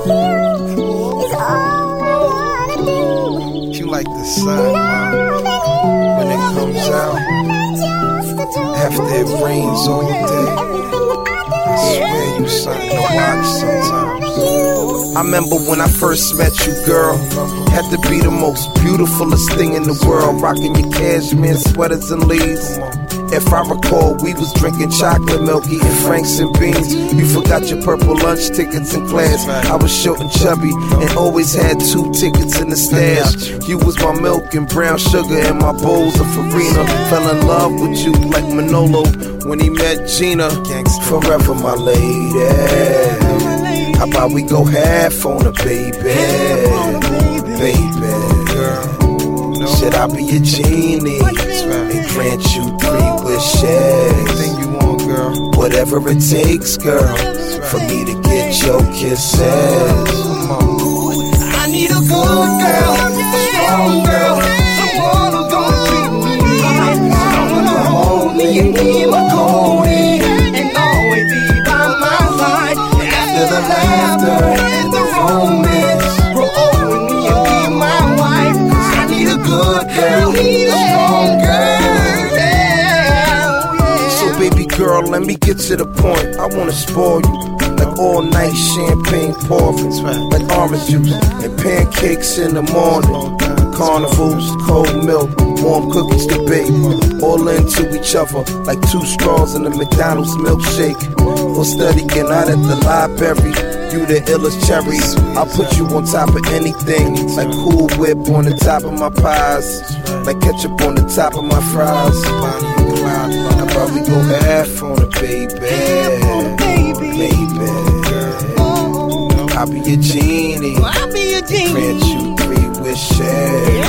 You like the sun, when it comes out, after it rains all day. I swear you something to watch sometimes. I remember when I first met you, girl. Had to be the most beautifulest thing in the world, rocking your cashmere sweaters and leaves. If I recall, we was drinking chocolate milk, eating Franks and beans. You forgot your purple lunch tickets in class. I was short and chubby and always had 2 tickets in the stash. You was my milk and brown sugar and my bowls of Farina. Fell in love with you like Manolo when he met Gina. Forever my lady. How about we go half on a baby? Baby, girl. Should I be a genie and grant you 3 wishes? Anything you want, girl. Whatever it takes, girl, for me to get your kisses. I need a good girl, a strong girl, someone who's gonna treat me right, someone to hold me and keep my cold and always be by my side. After the laughter and the romance, grow old with me and be my wife. I need a good girl, need a strong girl. So baby girl, let me get to the point. I wanna spoil you like all night champagne pouring, like orange juice and pancakes in the morning. Carnivals, cold milk, warm cookies to bake, all into each other like 2 straws in a McDonald's milkshake. Or studying out at the library, you the illest cherry. I'll put you on top of anything, like Cool Whip on the top of my pies, like ketchup on the top of my fries. I'll probably go half on a baby, baby. I'll be a genie, grant you 3 wishes.